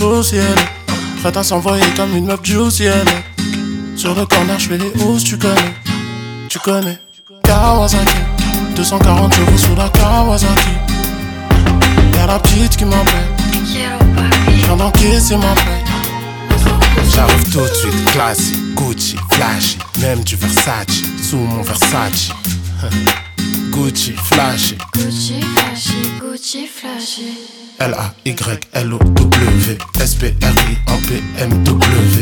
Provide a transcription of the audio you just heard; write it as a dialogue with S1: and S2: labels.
S1: juicy, elle est prête à s'envoyer comme une meuf juicy, elle est sur le corner, j'fais les housses, tu connais Kawasaki, 240 chevaux sous la Kawasaki. Y'a la petite qui m'appelle, j'viens d'encaisser ma paix.
S2: J'arrive tout de suite, classique, Gucci, flashy, même du Versace, sous mon Versace. Gucci, flashy,
S3: Gucci flashy, Gucci flashy.
S2: L-A-Y-L-O-W, S-P-R-I-M-P-M-W.